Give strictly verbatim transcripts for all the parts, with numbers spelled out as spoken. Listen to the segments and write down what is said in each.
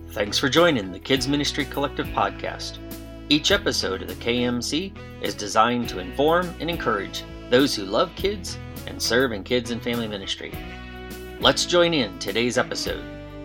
Thanks for joining the Kids Ministry Collective podcast. Each episode of the K M C is designed to inform and encourage those who love kids and serve in kids and family ministry. Let's join in today's episode.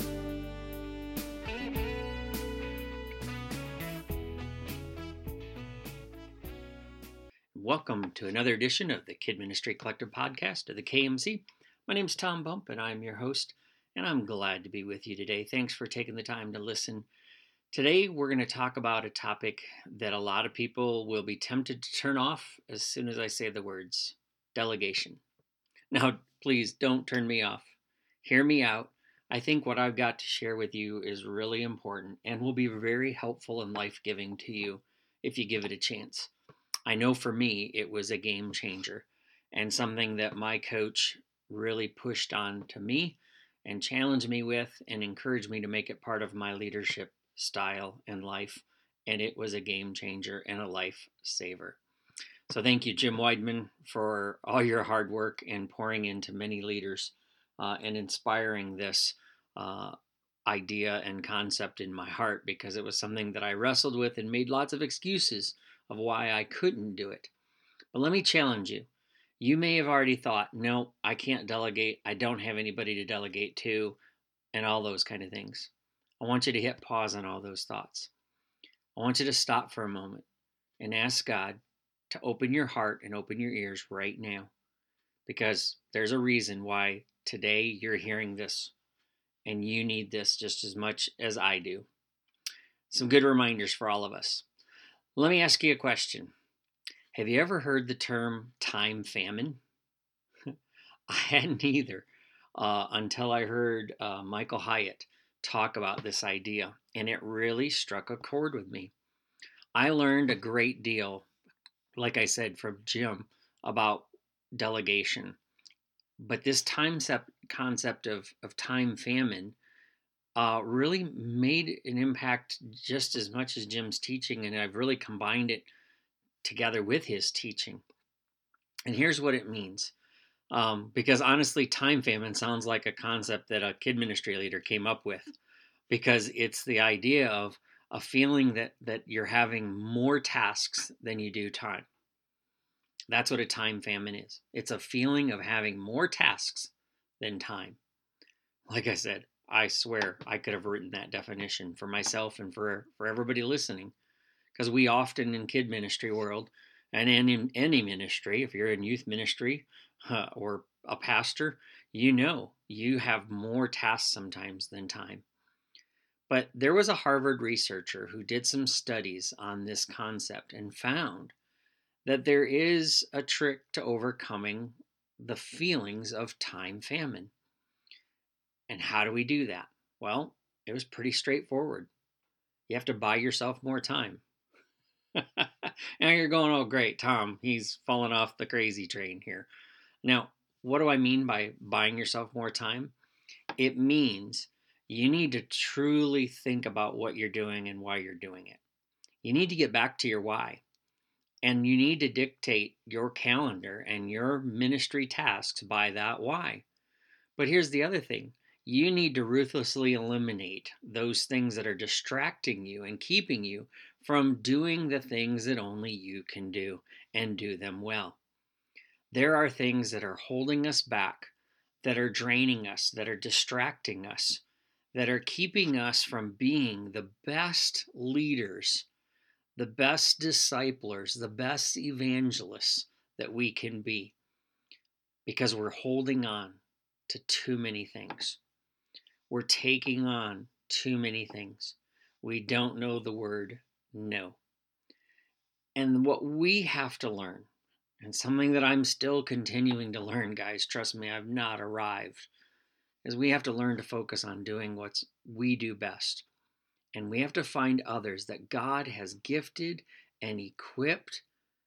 Welcome to another edition of the Kid Ministry Collective podcast of the K M C. My name is Tom Bump and I'm your host, and I'm glad to be with you today. Thanks for taking the time to listen. Today we're going to talk about a topic that a lot of people will be tempted to turn off as soon as I say the words, delegation. Now, please don't turn me off. Hear me out. I think what I've got to share with you is really important and will be very helpful and life-giving to you if you give it a chance. I know for me, it was a game changer and something that my coach really pushed on to me and challenged me with and encouraged me to make it part of my leadership style and life. And it was a game changer and a life saver. So thank you, Jim Weidman, for all your hard work and pouring into many leaders uh, and inspiring this uh, idea and concept in my heart, because it was something that I wrestled with and made lots of excuses of why I couldn't do it. But let me challenge you. You may have already thought, no, I can't delegate. I don't have anybody to delegate to, and all those kind of things. I want you to hit pause on all those thoughts. I want you to stop for a moment and ask God to open your heart and open your ears right now, because there's a reason why today you're hearing this, and you need this just as much as I do. Some good reminders for all of us. Let me ask you a question. Have you ever heard the term time famine? I hadn't either uh, until I heard uh, Michael Hyatt talk about this idea, and it really struck a chord with me. I learned a great deal, like I said, from Jim about delegation. But this time sep- concept of, of time famine uh, really made an impact just as much as Jim's teaching, and I've really combined it together with his teaching. And here's what it means. Um, because honestly, time famine sounds like a concept that a kid ministry leader came up with, because it's the idea of a feeling that, that you're having more tasks than you do time. That's what a time famine is. It's a feeling of having more tasks than time. Like I said, I swear I could have written that definition for myself and for, for everybody listening, because we often in kid ministry world and in any ministry, if you're in youth ministry uh, or a pastor, you know you have more tasks sometimes than time. But there was a Harvard researcher who did some studies on this concept and found that there is a trick to overcoming the feelings of time famine. And how do we do that? Well, it was pretty straightforward. You have to buy yourself more time. Now you're going, oh, great, Tom, he's fallen off the crazy train here. Now, what do I mean by buying yourself more time? It means you need to truly think about what you're doing and why you're doing it. You need to get back to your why. And you need to dictate your calendar and your ministry tasks by that why. But here's the other thing. You need to ruthlessly eliminate those things that are distracting you and keeping you from doing the things that only you can do, and do them well. There are things that are holding us back, that are draining us, that are distracting us, that are keeping us from being the best leaders, the best disciplers, the best evangelists that we can be, because we're holding on to too many things. We're taking on too many things. We don't know the word no. And what we have to learn, and something that I'm still continuing to learn, guys, trust me, I've not arrived, is we have to learn to focus on doing what we do best. And we have to find others that God has gifted and equipped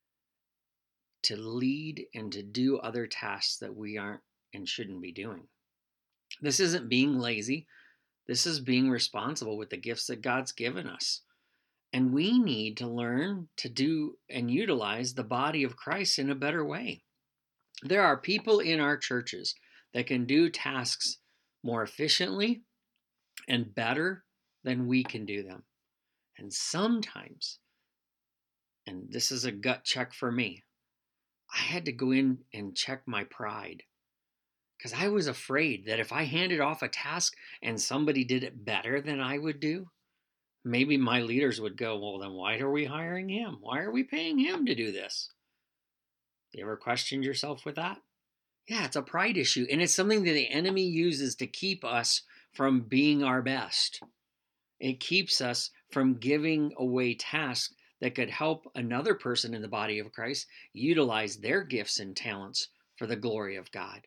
to lead and to do other tasks that we aren't and shouldn't be doing. This isn't being lazy. This is being responsible with the gifts that God's given us. And we need to learn to do and utilize the body of Christ in a better way. There are people in our churches that can do tasks more efficiently and better than we can do them. And sometimes, and this is a gut check for me, I had to go in and check my pride because I was afraid that if I handed off a task and somebody did it better than I would do, maybe my leaders would go, well, then why are we hiring him? Why are we paying him to do this? You ever questioned yourself with that? Yeah, it's a pride issue, and it's something that the enemy uses to keep us from being our best. It keeps us from giving away tasks that could help another person in the body of Christ utilize their gifts and talents for the glory of God.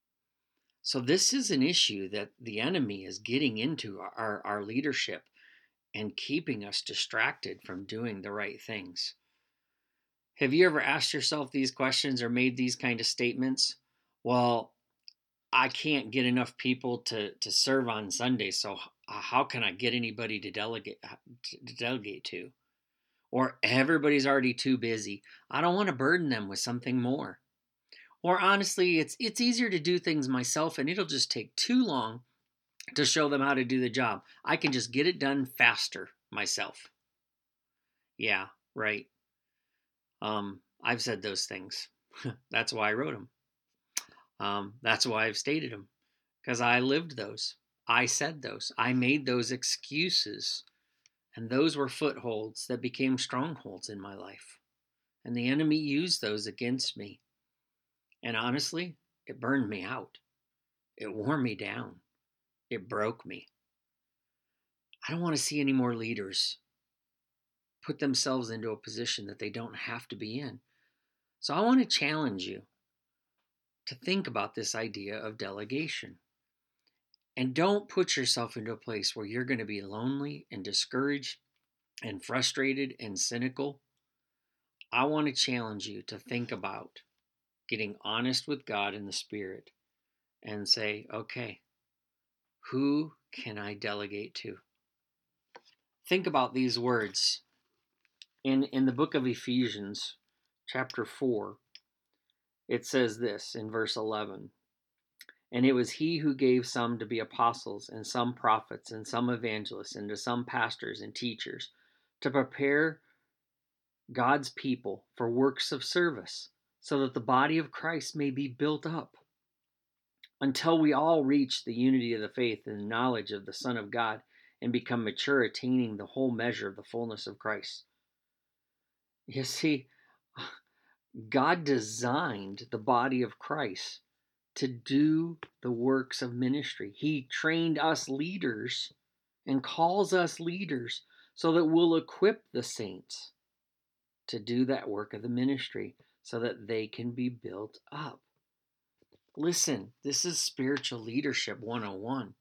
So this is an issue that the enemy is getting into our, our leadership and keeping us distracted from doing the right things. Have you ever asked yourself these questions or made these kind of statements? Well, I can't get enough people to, to serve on Sunday, so how can I get anybody to delegate to delegate to? Or everybody's already too busy. I don't want to burden them with something more. Or honestly, it's it's easier to do things myself and it'll just take too long to show them how to do the job. I can just get it done faster myself. Yeah, right. Um, I've said those things. That's why I wrote them. Um, that's why I've stated them. Because I lived those. I said those. I made those excuses. And those were footholds that became strongholds in my life. And the enemy used those against me. And honestly, it burned me out. It wore me down. It broke me. I don't want to see any more leaders put themselves into a position that they don't have to be in. So I want to challenge you to think about this idea of delegation. And don't put yourself into a place where you're going to be lonely and discouraged and frustrated and cynical. I want to challenge you to think about getting honest with God in the Spirit and say, okay, who can I delegate to? Think about these words. In, in the book of Ephesians, chapter four, it says this in verse eleven. And it was he who gave some to be apostles, and some prophets, and some evangelists, and to some pastors and teachers, to prepare God's people for works of service, so that the body of Christ may be built up, until we all reach the unity of the faith and the knowledge of the Son of God, and become mature, attaining the whole measure of the fullness of Christ. You see, God designed the body of Christ to do the works of ministry. He trained us leaders and calls us leaders so that we'll equip the saints to do that work of the ministry so that they can be built up. Listen, this is spiritual leadership one oh one.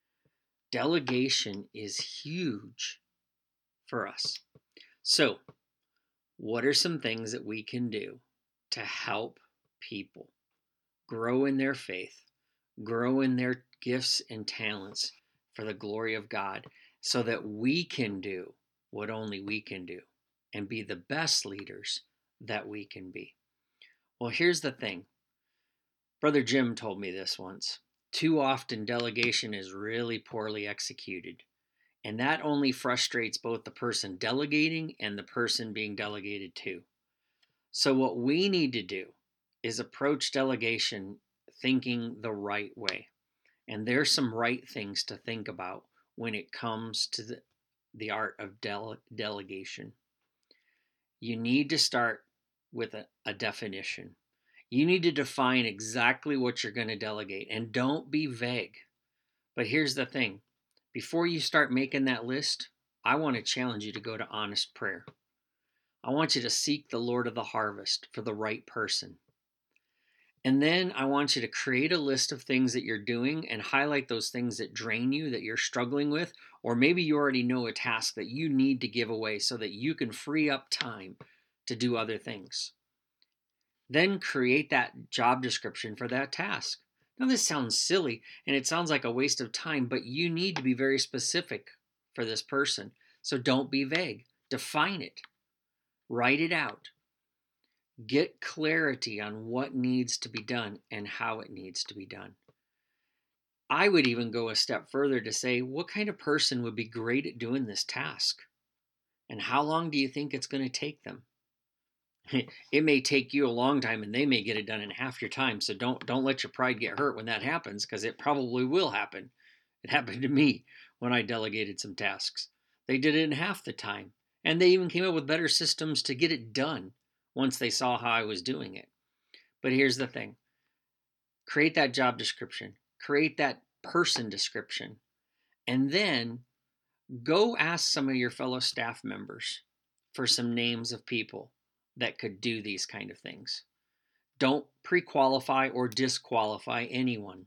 Delegation is huge for us. So, what are some things that we can do to help people grow in their faith, grow in their gifts and talents for the glory of God, so that we can do what only we can do and be the best leaders that we can be? Well, here's the thing. Brother Jim told me this once. Too often, delegation is really poorly executed. And that only frustrates both the person delegating and the person being delegated to. So what we need to do is approach delegation thinking the right way. And there's some right things to think about when it comes to the, the art of dele- delegation. You need to start with a, a definition. You need to define exactly what you're going to delegate, and don't be vague. But here's the thing. Before you start making that list, I want to challenge you to go to honest prayer. I want you to seek the Lord of the harvest for the right person. And then I want you to create a list of things that you're doing and highlight those things that drain you, that you're struggling with, or maybe you already know a task that you need to give away so that you can free up time to do other things. Then create that job description for that task. Now, this sounds silly and it sounds like a waste of time, but you need to be very specific for this person. So don't be vague. Define it. Write it out. Get clarity on what needs to be done and how it needs to be done. I would even go a step further to say, what kind of person would be great at doing this task? And how long do you think it's going to take them? It may take you a long time and they may get it done in half your time. So don't don't let your pride get hurt when that happens, because it probably will happen. It happened to me when I delegated some tasks. They did it in half the time. And they even came up with better systems to get it done once they saw how I was doing it. But here's the thing. Create that job description. Create that person description. And then go ask some of your fellow staff members for some names of people that could do these kind of things. Don't pre-qualify or disqualify anyone.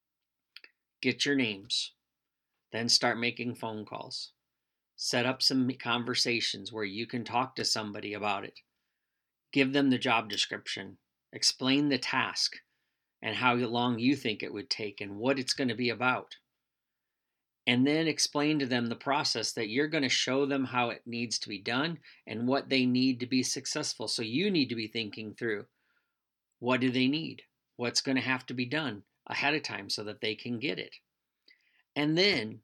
Get your names. Then start making phone calls. Set up some conversations where you can talk to somebody about it. Give them the job description. Explain the task and how long you think it would take and what it's going to be about. And then explain to them the process that you're going to show them how it needs to be done and what they need to be successful. So you need to be thinking through, what do they need? What's going to have to be done ahead of time so that they can get it? And then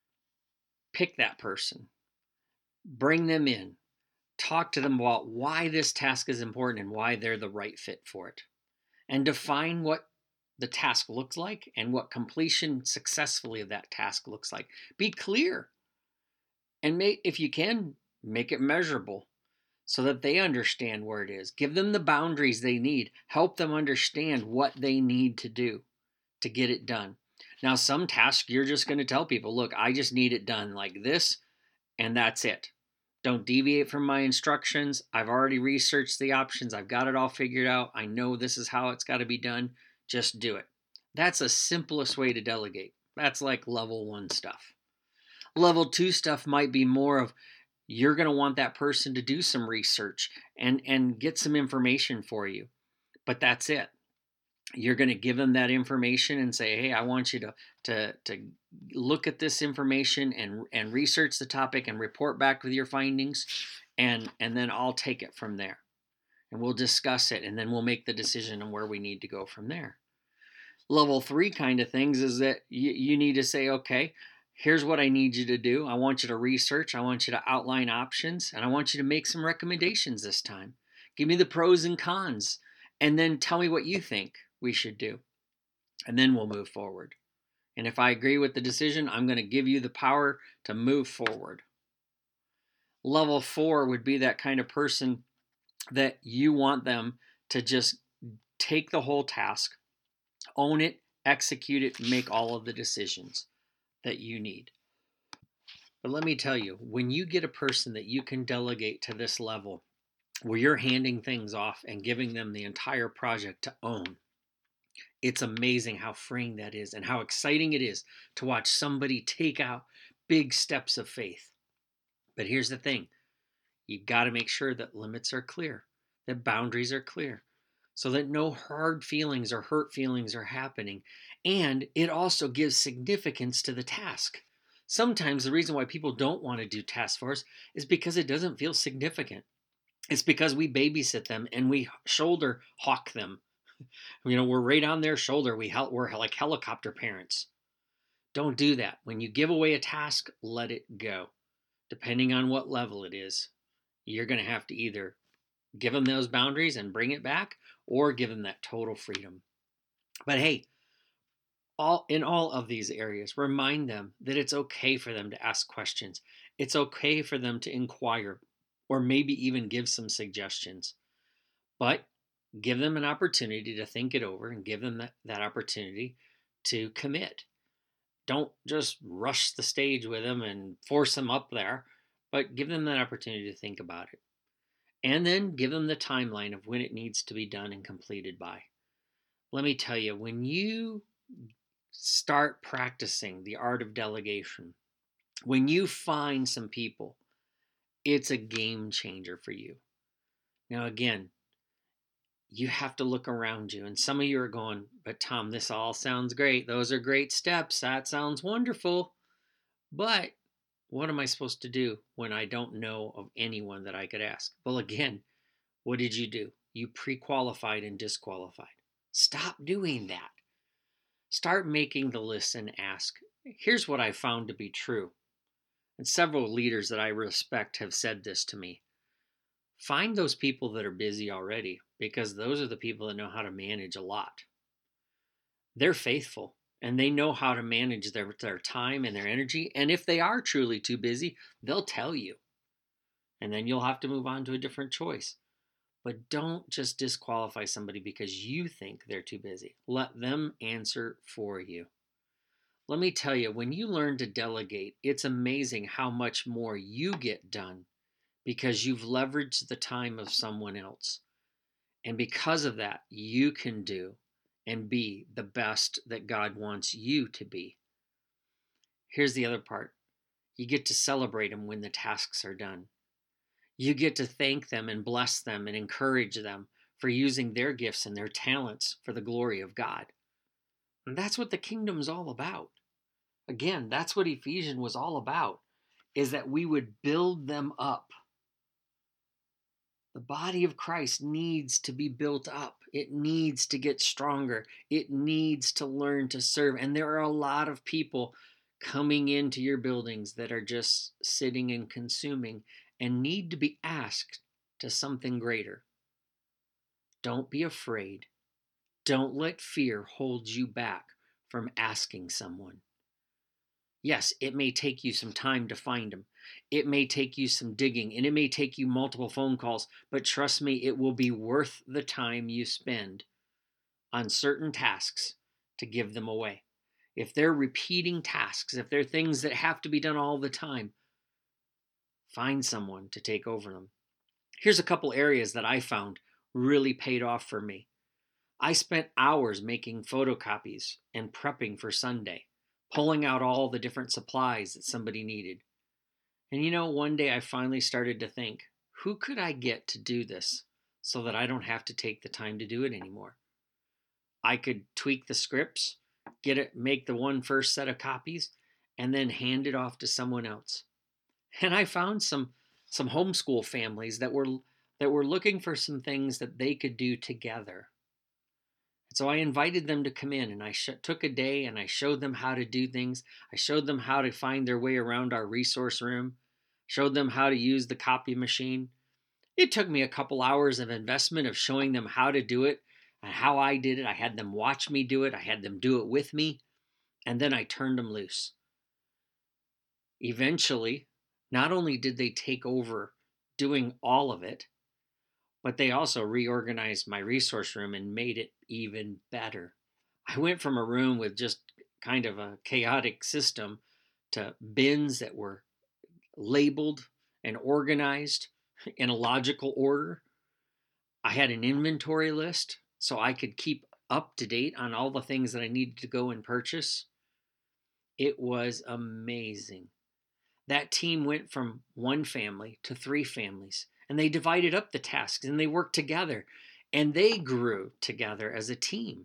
pick that person, bring them in, talk to them about why this task is important and why they're the right fit for it, and define what the task looks like and what completion successfully of that task looks like. Be clear, and make, if you can, make it measurable so that they understand where it is. Give them the boundaries they need. Help them understand what they need to do to get it done. Now, some tasks you're just going to tell people, look, I just need it done like this, and that's it. Don't deviate from my instructions. I've already researched the options. I've got it all figured out. I know this is how it's got to be done. Just do it. That's the simplest way to delegate. That's like level one stuff. Level two stuff might be more of, you're going to want that person to do some research and, and get some information for you. But that's it. You're going to give them that information and say, hey, I want you to, to, to look at this information and, and research the topic and report back with your findings. And, and then I'll take it from there. And we'll discuss it, and then we'll make the decision on where we need to go from there. Level three kind of things is that you, you need to say, okay, here's what I need you to do. I want you to research. I want you to outline options, and I want you to make some recommendations this time. Give me the pros and cons, and then tell me what you think we should do. And then we'll move forward. And if I agree with the decision, I'm going to give you the power to move forward. Level four would be that kind of person that you want them to just take the whole task, own it, execute it, make all of the decisions that you need. But let me tell you, when you get a person that you can delegate to this level, where you're handing things off and giving them the entire project to own, it's amazing how freeing that is and how exciting it is to watch somebody take out big steps of faith. But here's the thing. You've got to make sure that limits are clear, that boundaries are clear, so that no hard feelings or hurt feelings are happening. And it also gives significance to the task. Sometimes the reason why people don't want to do task force is because it doesn't feel significant. It's because we babysit them and we shoulder hawk them. You know, we're right on their shoulder. We hel- we're like helicopter parents. Don't do that. When you give away a task, let it go. Depending on what level it is, you're going to have to either give them those boundaries and bring it back, or give them that total freedom. But hey, all in all of these areas, remind them that it's okay for them to ask questions. It's okay for them to inquire, or maybe even give some suggestions. But give them an opportunity to think it over and give them that, that opportunity to commit. Don't just rush the stage with them and force them up there, but give them that opportunity to think about it. And then give them the timeline of when it needs to be done and completed by. Let me tell you, when you start practicing the art of delegation, when you find some people, it's a game changer for you. Now, again, you have to look around you. And some of you are going, but Tom, this all sounds great. Those are great steps. That sounds wonderful. But what am I supposed to do when I don't know of anyone that I could ask? Well, again, what did you do? You pre-qualified and disqualified. Stop doing that. Start making the list and ask, here's what I found to be true. And several leaders that I respect have said this to me. Find those people that are busy already, because those are the people that know how to manage a lot. They're faithful and they know how to manage their, their time and their energy. And if they are truly too busy, they'll tell you. And then you'll have to move on to a different choice. But don't just disqualify somebody because you think they're too busy. Let them answer for you. Let me tell you, when you learn to delegate, it's amazing how much more you get done because you've leveraged the time of someone else. And because of that, you can do and be the best that God wants you to be. Here's the other part. You get to celebrate them when the tasks are done. You get to thank them and bless them and encourage them for using their gifts and their talents for the glory of God. And that's what the kingdom's all about. Again, that's what Ephesians was all about, is that we would build them up. The body of Christ needs to be built up. It needs to get stronger. It needs to learn to serve. And there are a lot of people coming into your buildings that are just sitting and consuming and need to be asked to something greater. Don't be afraid. Don't let fear hold you back from asking someone. Yes, it may take you some time to find them. It may take you some digging, and it may take you multiple phone calls, but trust me, it will be worth the time you spend on certain tasks to give them away. If they're repeating tasks, if they're things that have to be done all the time, find someone to take over them. Here's a couple areas that I found really paid off for me. I spent hours making photocopies and prepping for Sunday, pulling out all the different supplies that somebody needed. And you know, one day I finally started to think, who could I get to do this so that I don't have to take the time to do it anymore? I could tweak the scripts, get it, make the one first set of copies, and then hand it off to someone else. And I found some some homeschool families that were that were looking for some things that they could do together. So I invited them to come in, and I sh- took a day and I showed them how to do things. I showed them how to find their way around our resource room, showed them how to use the copy machine. It took me a couple hours of investment of showing them how to do it and how I did it. I had them watch me do it. I had them do it with me, and then I turned them loose. Eventually, not only did they take over doing all of it, but they also reorganized my resource room and made it even better. I went from a room with just kind of a chaotic system to bins that were labeled and organized in a logical order. I had an inventory list so I could keep up to date on all the things that I needed to go and purchase. It was amazing. That team went from one family to three families, and they divided up the tasks and they worked together and they grew together as a team.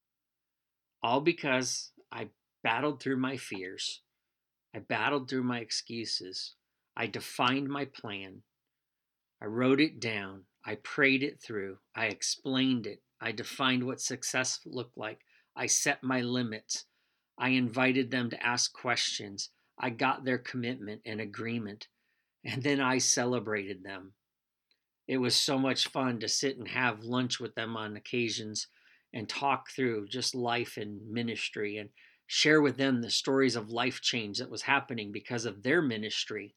All because I battled through my fears. I battled through my excuses. I defined my plan. I wrote it down. I prayed it through. I explained it. I defined what success looked like. I set my limits. I invited them to ask questions. I got their commitment and agreement, and then I celebrated them. It was so much fun to sit and have lunch with them on occasions and talk through just life and ministry and share with them the stories of life change that was happening because of their ministry.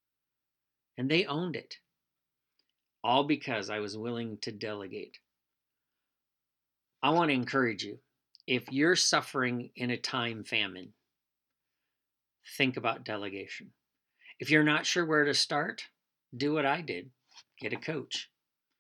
And they owned it, all because I was willing to delegate. I want to encourage you, if you're suffering in a time famine, think about delegation. If you're not sure where to start, do what I did. Get a coach.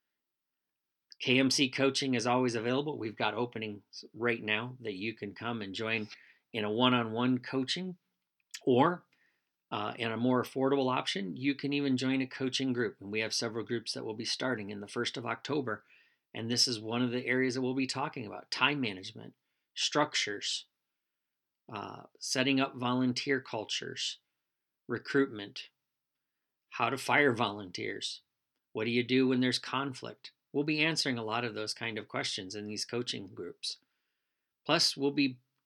K M C coaching is always available. We've got openings right now that you can come and join in a one-on-one coaching, or uh, in a more affordable option, you can even join a coaching group. And we have several groups that will be starting in the first of October. And this is one of the areas that we'll be talking about: time management, structures, uh, setting up volunteer cultures, recruitment, how to fire volunteers. What do you do when there's conflict? We'll be answering a lot of those kind of questions in these coaching groups. Plus, we'll be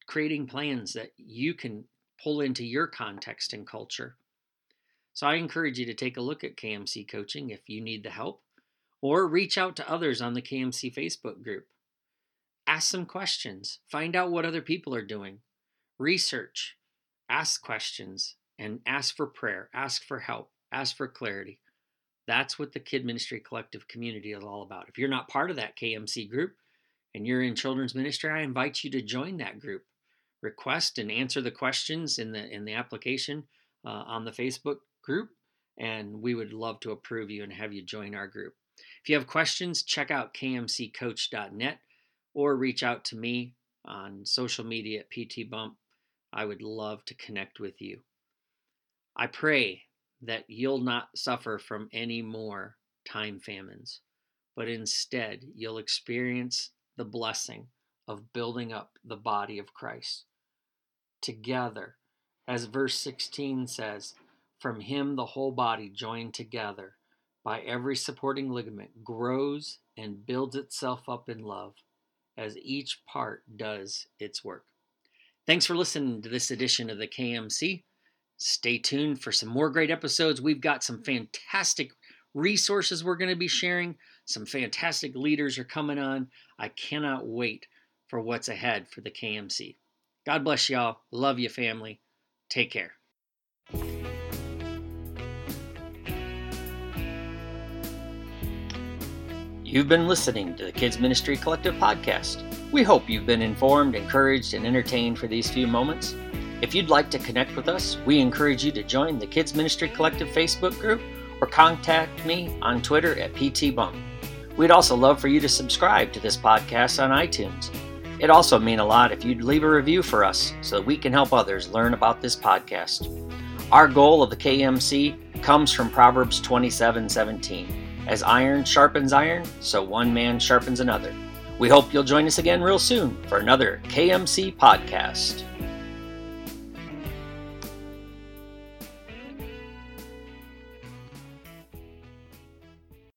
creating plans that you can pull into your context and culture. So I encourage you to take a look at K M C Coaching if you need the help, or reach out to others on the K M C Facebook group. Ask some questions. Find out what other people are doing. Research. Ask questions and ask for prayer. Ask for help. Ask for clarity. That's what the Kid Ministry Collective community is all about. If you're not part of that K M C group and you're in children's ministry, I invite you to join that group. Request and answer the questions in the in the application uh, on the Facebook group, and we would love to approve you and have you join our group. If you have questions, check out k m c coach dot net or reach out to me on social media at P T Bump. I would love to connect with you. I pray that you'll not suffer from any more time famines, but instead you'll experience the blessing of building up the body of Christ together. As verse sixteen says, from him the whole body joined together by every supporting ligament grows and builds itself up in love as each part does its work. Thanks for listening to this edition of the K M C. Stay tuned for some more great episodes. We've got some fantastic resources we're going to be sharing. Some fantastic leaders are coming on. I cannot wait for what's ahead for the K M C. God bless y'all. Love you, family. Take care. You've been listening to the Kids Ministry Collective podcast. We hope you've been informed, encouraged, and entertained for these few moments. If you'd like to connect with us, we encourage you to join the Kids Ministry Collective Facebook group or contact me on Twitter at P T Bump. We'd also love for you to subscribe to this podcast on iTunes. It'd also mean a lot if you'd leave a review for us so that we can help others learn about this podcast. Our goal of the K M C comes from Proverbs twenty-seven seventeen. As iron sharpens iron, so one man sharpens another. We hope you'll join us again real soon for another K M C podcast.